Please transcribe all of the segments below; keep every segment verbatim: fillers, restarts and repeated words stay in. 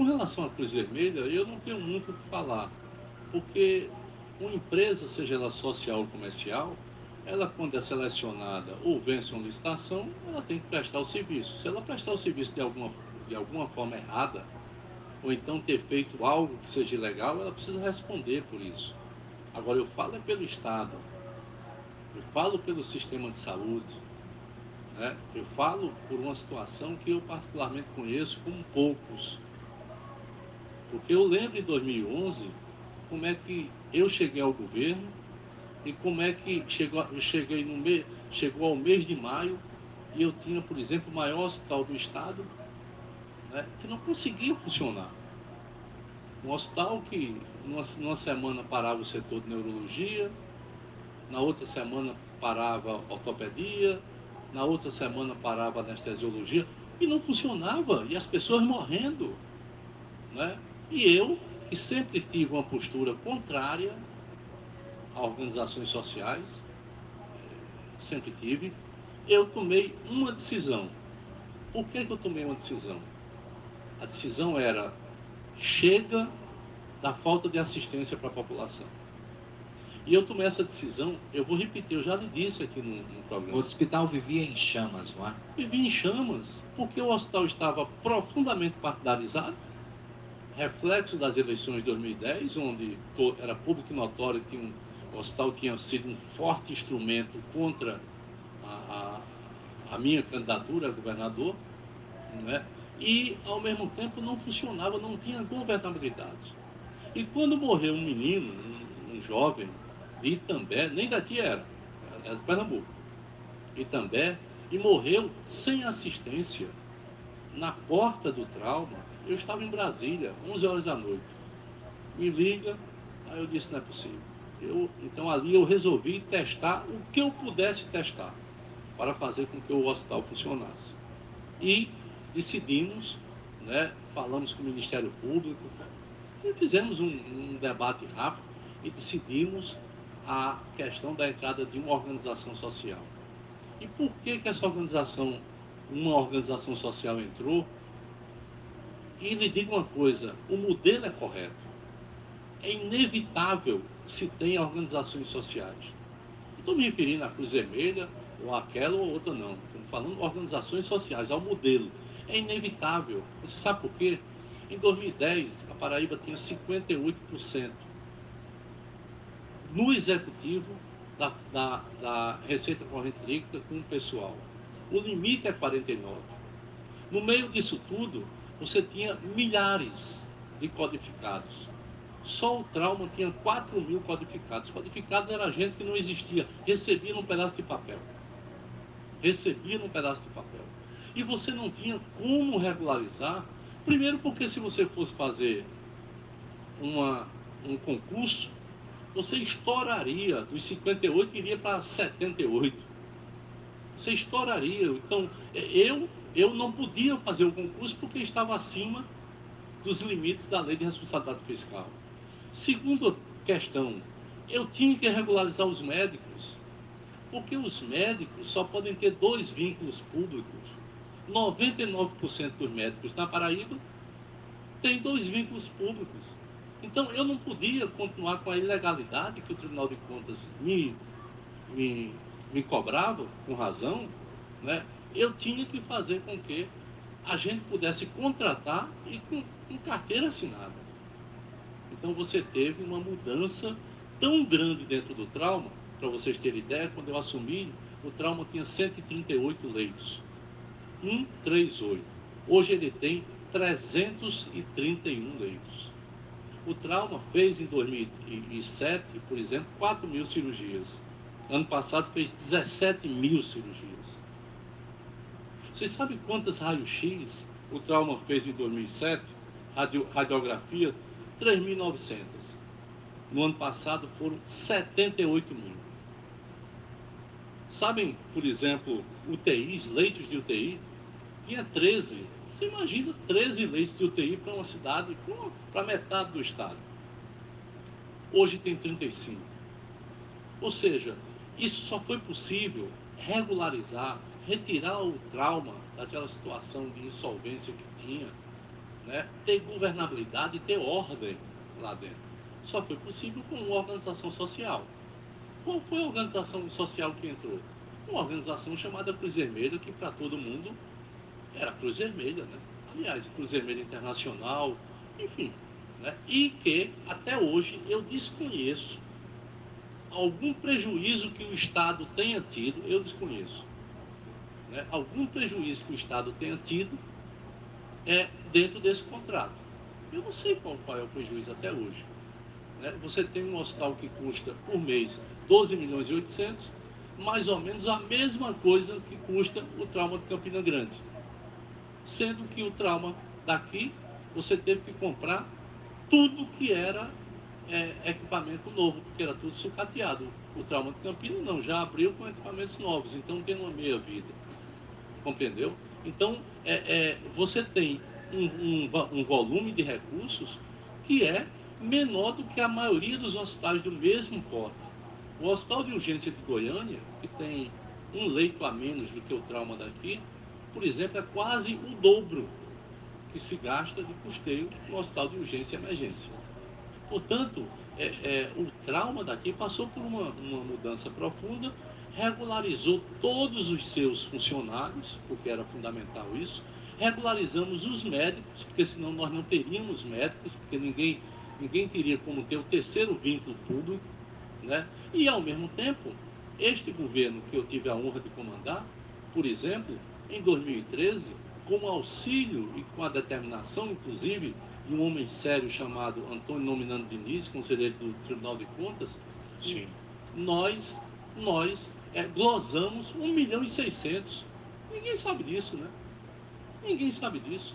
com relação à Cruz Vermelha, eu não tenho muito o que falar, porque uma empresa, seja ela social ou comercial, ela quando é selecionada ou vence uma licitação, ela tem que prestar o serviço. Se ela prestar o serviço de alguma, de alguma forma errada, ou então ter feito algo que seja ilegal, ela precisa responder por isso. Agora, eu falo é pelo Estado, eu falo pelo sistema de saúde, né? Eu falo por uma situação que eu particularmente conheço como poucos. Porque eu lembro em dois mil e onze como é que eu cheguei ao governo e como é que chegou, eu cheguei no mês, chegou ao mês de maio e eu tinha, por exemplo, o maior hospital do estado, né, que não conseguia funcionar. Um hospital que numa, numa semana parava o setor de neurologia, na outra semana parava ortopedia, na outra semana parava anestesiologia e não funcionava e as pessoas morrendo, né? E eu, que sempre tive uma postura contrária a organizações sociais, sempre tive, eu tomei uma decisão. Por que, que eu tomei uma decisão? A decisão era: chega da falta de assistência para a população. E eu tomei essa decisão, eu vou repetir, eu já lhe disse aqui no, no programa. O hospital vivia em chamas, não é? Vivia em chamas, porque o hospital estava profundamente partidarizado, reflexo das eleições de dois mil e dez, onde era público e notório que um, o hospital tinha sido um forte instrumento contra a, a, a minha candidatura a governador, né? E, ao mesmo tempo, não funcionava, não tinha governabilidade. E quando morreu um menino, um, um jovem, de Itambé, nem daqui era, era de Pernambuco, Itambé, e morreu sem assistência, na porta do trauma, eu estava em Brasília, onze horas da noite. Me liga, aí eu disse: não é possível. Eu, então ali eu resolvi testar o que eu pudesse testar para fazer com que o hospital funcionasse. E decidimos, né, falamos com o Ministério Público, e fizemos um, um debate rápido e decidimos a questão da entrada de uma organização social. E por que que essa organização, uma organização social entrou? E lhe digo uma coisa, o modelo é correto. É inevitável que se tenha organizações sociais. Não estou me referindo à Cruz Vermelha, ou àquela ou outra, não. Estou falando de organizações sociais, ao modelo. É inevitável. Você sabe por quê? Em dois mil e dez, a Paraíba tinha cinquenta e oito por cento no executivo da, da, da Receita Corrente Líquida com o pessoal. O limite é quarenta e nove por cento. No meio disso tudo, você tinha milhares de codificados. Só o trauma tinha quatro mil codificados. Codificados era gente que não existia, recebia num pedaço de papel. Recebia num pedaço de papel. E você não tinha como regularizar. Primeiro porque se você fosse fazer uma, um concurso, você estouraria dos cinquenta e oito e iria para setenta e oito. Você estouraria. Então, eu, eu não podia fazer o concurso porque estava acima dos limites da lei de responsabilidade fiscal. Segunda questão, eu tinha que regularizar os médicos, porque os médicos só podem ter dois vínculos públicos. noventa e nove por cento dos médicos na Paraíba têm dois vínculos públicos. Então, eu não podia continuar com a ilegalidade que o Tribunal de Contas me, me, me cobrava, com razão, né? Eu tinha que fazer com que a gente pudesse contratar e com, com carteira assinada. Então você teve uma mudança tão grande dentro do trauma, para vocês terem ideia, quando eu assumi, o trauma tinha cento e trinta e oito leitos. cento e trinta e oito. Hoje ele tem trezentos e trinta e um leitos. O trauma fez em dois mil e sete, por exemplo, quatro mil cirurgias. Ano passado fez dezessete mil cirurgias. Vocês sabem quantas raios-x o trauma fez em dois mil e sete? Radio, radiografia, três mil e novecentas. No ano passado foram setenta e oito mil. Sabem, por exemplo, U T Is, leitos de U T I? Tinha treze. Você imagina treze leitos de U T I para uma cidade, para metade do estado. Hoje tem trinta e cinco. Ou seja, isso só foi possível regularizar, retirar o trauma daquela situação de insolvência que tinha, né, ter governabilidade e ter ordem lá dentro. Só foi possível com uma organização social. Qual foi a organização social que entrou? Uma organização chamada Cruz Vermelha, que para todo mundo era Cruz Vermelha, né? Aliás, Cruz Vermelha Internacional, enfim. Né? E que, até hoje, eu desconheço algum prejuízo que o Estado tenha tido, eu desconheço. Né? Algum prejuízo que o Estado tenha tido é dentro desse contrato. Eu não sei qual, qual é o prejuízo até hoje. Né? Você tem um hospital que custa por mês doze milhões e oitocentos, mais ou menos a mesma coisa que custa o trauma de Campina Grande. Sendo que o trauma daqui, você teve que comprar tudo que era é, equipamento novo, porque era tudo sucateado. O trauma de Campina não, já abriu com equipamentos novos, então tem uma meia vida. Compreendeu? Então, é, é, você tem um, um, um volume de recursos que é menor do que a maioria dos hospitais do mesmo porte. O Hospital de Urgência de Goiânia, que tem um leito a menos do que o trauma daqui, por exemplo, é quase o dobro que se gasta de custeio no Hospital de Urgência e Emergência. Portanto, é, é, o trauma daqui passou por uma, uma mudança profunda, regularizou todos os seus funcionários, porque era fundamental isso, regularizamos os médicos, porque senão nós não teríamos médicos, porque ninguém, ninguém teria como ter o terceiro vínculo público, né? E, ao mesmo tempo, este governo que eu tive a honra de comandar, por exemplo, em dois mil e treze, com auxílio e com a determinação, inclusive, de um homem sério chamado Antônio Nominando Diniz, conselheiro do Tribunal de Contas, Sim. nós, nós é, glosamos um milhão e seiscentos. Ninguém sabe disso, né? Ninguém sabe disso.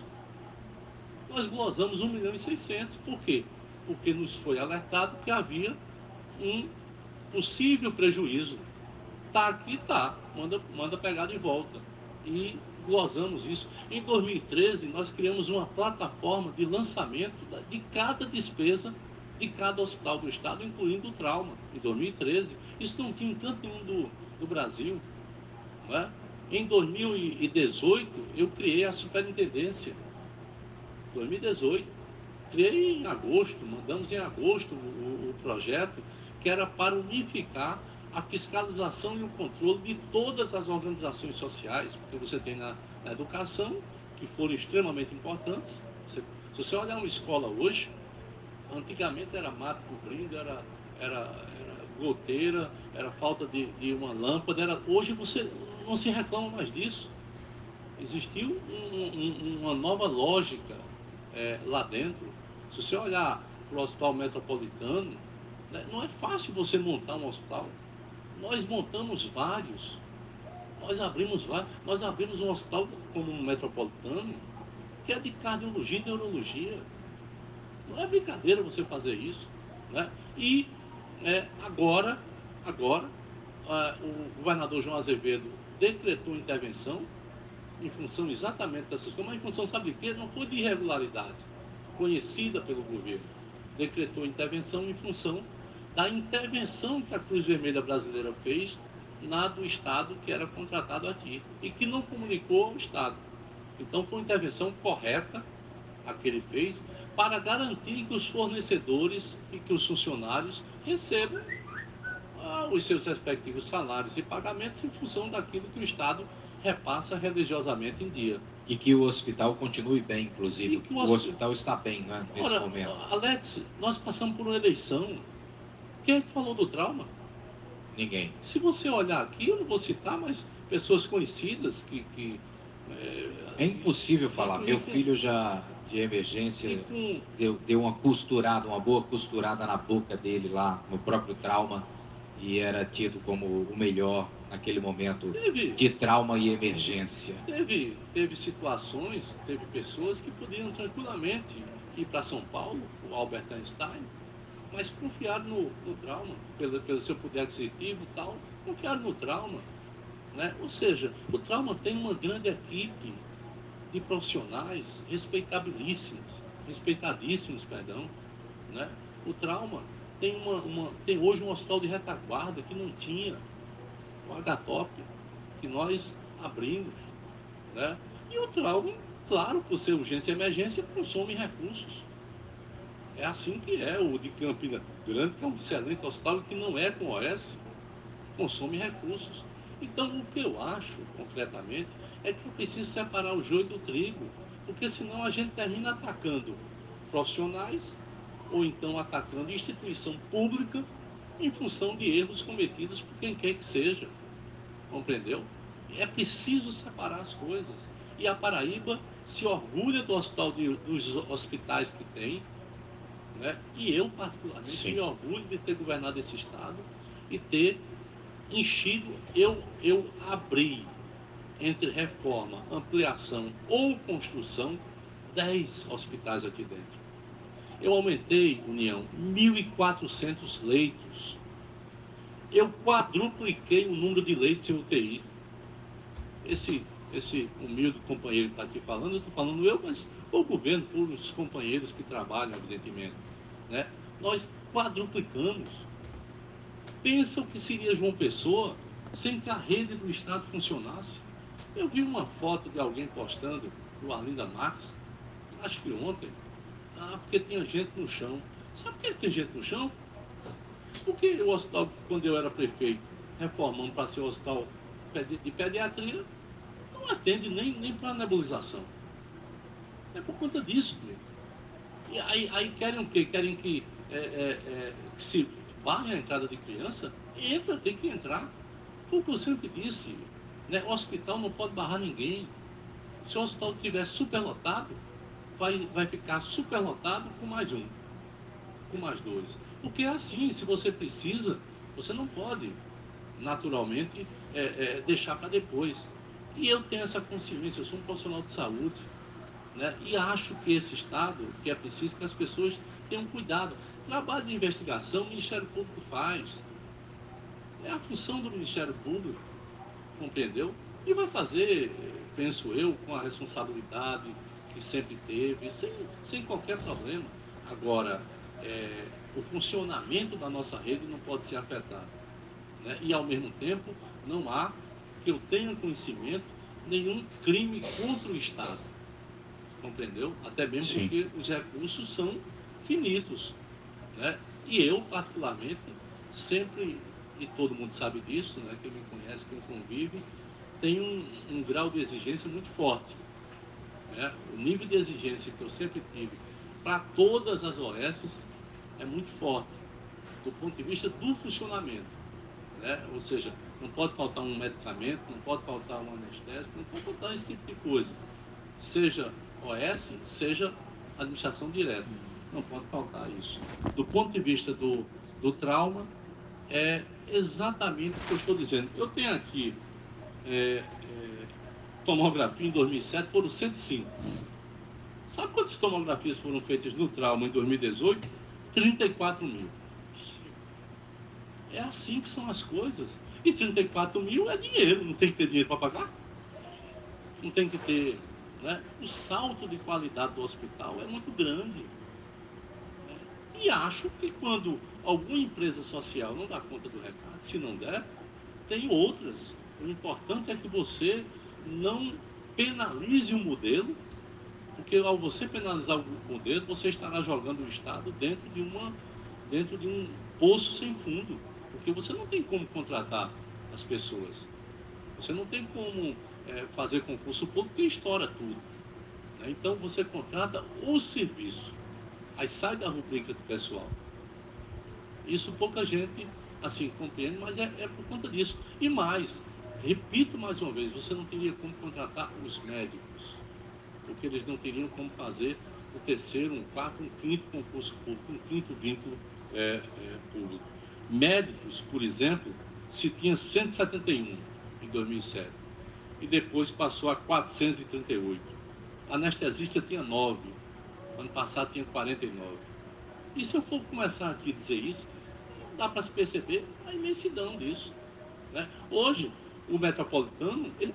Nós glosamos um milhão e seiscentos. Por quê? Porque nos foi alertado que havia um possível prejuízo. Tá aqui, tá. Manda, manda pegar de volta. E glosamos isso. Em dois mil e treze, nós criamos uma plataforma de lançamento de cada despesa de cada hospital do Estado, incluindo o trauma, em dois mil e treze. Isso não tinha em canto nenhum do, do Brasil. Não é? Em dois mil e dezoito, eu criei a superintendência. dois mil e dezoito. Criei em agosto, mandamos em agosto o, o, o projeto, que era para unificar a fiscalização e o controle de todas as organizações sociais, porque você tem na, na educação, que foram extremamente importantes. Você, se você olhar uma escola hoje, antigamente era mato cobrindo, era, era, era goteira, era falta de, de uma lâmpada, era, hoje você não se reclama mais disso. Existiu um, um, uma nova lógica é, lá dentro. Se você olhar para o Hospital Metropolitano, né, não é fácil você montar um hospital. Nós montamos vários. Nós abrimos vários. Nós abrimos um hospital como um Metropolitano, que é de cardiologia e neurologia. Não é brincadeira você fazer isso. Né? E é, agora, agora é, o governador João Azevedo decretou intervenção em função exatamente dessas coisas, mas em função, sabe de quê? Não foi de irregularidade conhecida pelo governo. Decretou intervenção em função da intervenção que a Cruz Vermelha Brasileira fez na do Estado que era contratado aqui e que não comunicou ao Estado. Então foi uma intervenção correta a que ele fez para garantir que os fornecedores e que os funcionários recebam ah, os seus respectivos salários e pagamentos em função daquilo que o Estado repassa religiosamente em dia. E que o hospital continue bem, inclusive. O, o hospital está bem, né, nesse Ora, momento. Alex, nós passamos por uma eleição. Quem é que falou do trauma? Ninguém. Se você olhar aqui, eu não vou citar, mas pessoas conhecidas que... que é, é impossível falar. Meu com, filho já, de emergência, com, deu, deu uma costurada, uma boa costurada na boca dele lá, no próprio trauma, e era tido como o melhor naquele momento teve, de trauma e emergência. Teve, teve situações, teve pessoas que podiam tranquilamente ir para São Paulo, o Albert Einstein, mas confiaram no, no trauma, pelo, pelo seu poder aquisitivo e tal, confiaram no trauma. Né? Ou seja, o trauma tem uma grande equipe de profissionais respeitabilíssimos, respeitadíssimos, perdão. Né? O trauma tem, uma, uma, tem hoje um hospital de retaguarda que não tinha, o H T O P, que nós abrimos. Né? E o trauma Claro, por ser urgência e emergência, consome recursos. É assim que é o de Campina Grande, que é um excelente hospital que não é com O S, consome recursos. Então, o que eu acho, concretamente, é que eu preciso separar o joio do trigo, porque senão a gente termina atacando profissionais ou então atacando instituição pública em função de erros cometidos por quem quer que seja. Compreendeu? É preciso separar as coisas. E a Paraíba se orgulha do hospital de, dos hospitais que tem, né? E eu, particularmente, Sim. me orgulho de ter governado esse estado e ter enchido. Eu, eu abri, entre reforma, ampliação ou construção, dez hospitais aqui dentro. Eu aumentei, União, mil e quatrocentos leitos. Eu quadrupliquei o número de leitos em U T I. Esse, esse humilde companheiro que está aqui falando, eu estou falando eu, mas o governo, por os companheiros que trabalham, evidentemente, né? Nós quadruplicamos. Pensam que seria João Pessoa sem que a rede do Estado funcionasse. Eu vi uma foto de alguém postando, do Arlinda Max, acho que ontem, ah, porque tinha gente no chão. Sabe por que tem gente no chão? Porque o hospital, quando eu era prefeito, reformando para ser um hospital de pediatria, não atende nem, nem para nebulização. É por conta disso, mesmo. E aí, aí querem o quê? Querem que, é, é, é, que se barre a entrada de criança? Entra, tem que entrar. Foi o que eu sempre disse, né? O hospital não pode barrar ninguém. Se o hospital estiver superlotado, vai, vai ficar superlotado com mais um, com mais dois. Porque é assim, se você precisa, você não pode, naturalmente, é, é, deixar para depois. E eu tenho essa consciência, eu sou um profissional de saúde, né? E acho que esse Estado, que é preciso que as pessoas tenham cuidado. Trabalho de investigação, o Ministério Público faz. É a função do Ministério Público, compreendeu? E vai fazer, penso eu, com a responsabilidade que sempre teve, sem, sem qualquer problema. Agora, é, o funcionamento da nossa rede não pode ser afetado, né? E, ao mesmo tempo, não há, que eu tenha conhecimento, nenhum crime contra o Estado, compreendeu? Até mesmo Sim. porque os recursos são finitos, né? E eu, particularmente, sempre, e todo mundo sabe disso, né? Quem me conhece, quem convive, tem um, um grau de exigência muito forte, né? O nível de exigência que eu sempre tive para todas as O S é muito forte, do ponto de vista do funcionamento, né? Ou seja, não pode faltar um medicamento, não pode faltar um anestésico, não pode faltar esse tipo de coisa, seja O S, seja administração direta, não pode faltar isso. Do ponto de vista do, do trauma, é exatamente o que eu estou dizendo. Eu tenho aqui é, é, tomografia em dois mil e sete, foram cento e cinco. Sabe quantas tomografias foram feitas no trauma em dois mil e dezoito? trinta e quatro mil. É assim que são as coisas. E trinta e quatro mil é dinheiro, não tem que ter dinheiro para pagar? Não tem que ter, né? O salto de qualidade do hospital é muito grande. Né? E acho que quando alguma empresa social não dá conta do recado, se não der, tem outras. O importante é que você não penalize o modelo, porque ao você penalizar o modelo, você estará jogando o Estado dentro de, uma, dentro de um poço sem fundo, porque você não tem como contratar as pessoas, você não tem como é, fazer concurso público, que estoura tudo, né? Então você contrata o serviço, aí sai da rubrica do pessoal. Isso pouca gente assim compreende, mas é, é por conta disso. E mais, repito mais uma vez, você não teria como contratar os médicos, porque eles não teriam como fazer o terceiro, um quarto, um quinto concurso público, um quinto vínculo é, é, público. Médicos, por exemplo, se tinha cento e setenta e um em dois mil e sete, e depois passou a quatrocentos e trinta e oito. Anestesista tinha nove, ano passado tinha quarenta e nove. E se eu for começar aqui a dizer isso, dá para se perceber a imensidão disso, né? Hoje, o metropolitano, ele